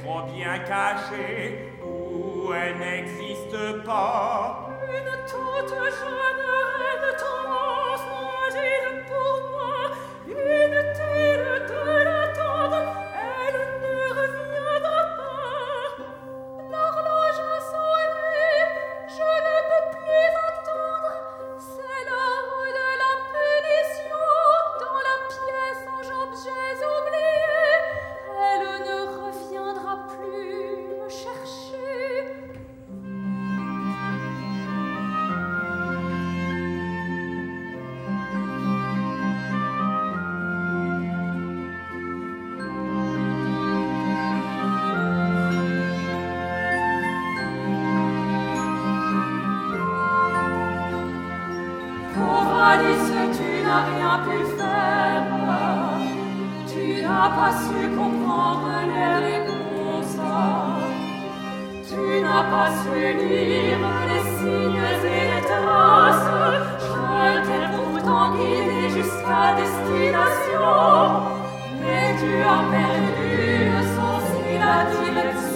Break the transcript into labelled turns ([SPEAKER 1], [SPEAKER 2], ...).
[SPEAKER 1] trop bien cachée, où elle n'existe pas.
[SPEAKER 2] Une toute jeune reine transmagine pour moi, une telle de l'attendre, elle ne reviendra pas. L'horloge a sonné, je ne peux plus attendre, c'est l'heure de la punition, dans la pièce aux objets oubliés, elle ne reviendra plus me chercher. Pauvre Alice, tu n'as rien pu faire, tu n'as pas su comprendre les réponses, tu n'as pas su lire les signes et les traces. Je t'ai pourtant guidé jusqu'à destination, mais tu as perdu le sens et la direction.